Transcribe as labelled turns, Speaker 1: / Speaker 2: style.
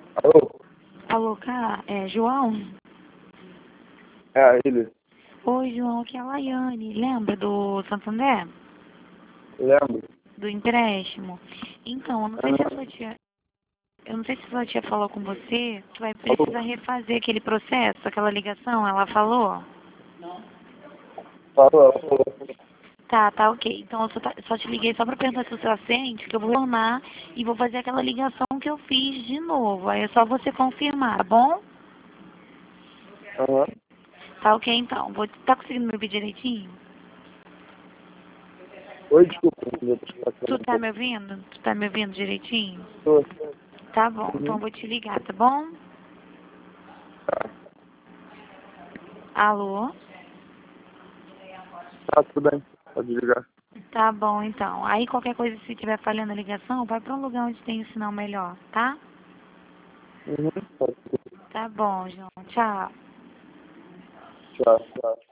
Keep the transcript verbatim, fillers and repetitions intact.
Speaker 1: Alô?
Speaker 2: Alô, cá, é João?
Speaker 1: É, ele.
Speaker 2: Oi, João, aqui é a Laiane. Lembra do Santander?
Speaker 1: Lembro.
Speaker 2: Do empréstimo? Então, eu não sei se a sua tia... Eu não sei se a sua tia falou com você que vai
Speaker 1: Alô?
Speaker 2: precisar refazer aquele processo, aquela ligação, ela falou?
Speaker 1: Falou, ela falou.
Speaker 2: Tá, tá, ok. Então eu só, tá- só te liguei só pra perguntar se você assente, que eu vou retornar e vou fazer aquela ligação que eu fiz de novo. Aí é só você confirmar, tá bom?
Speaker 1: Aham.
Speaker 2: Tá ok, então. Vou... Tá conseguindo me ouvir direitinho?
Speaker 1: Oi, desculpa, eu tô
Speaker 2: Tu
Speaker 1: falando um
Speaker 2: tá me
Speaker 1: pouco.
Speaker 2: ouvindo? Tu tá me ouvindo direitinho?
Speaker 1: Tô.
Speaker 2: Tá bom, então eu
Speaker 1: Uhum.
Speaker 2: vou te ligar, tá bom?
Speaker 1: Tá.
Speaker 2: Alô?
Speaker 1: Tá, tudo bem. Pode ligar.
Speaker 2: Tá bom, então. Aí qualquer coisa, se tiver falhando a ligação, vai pra um lugar onde tem um sinal melhor, tá?
Speaker 1: Uhum. Pode.
Speaker 2: Tá bom, João. Tchau.
Speaker 1: Tchau, tchau.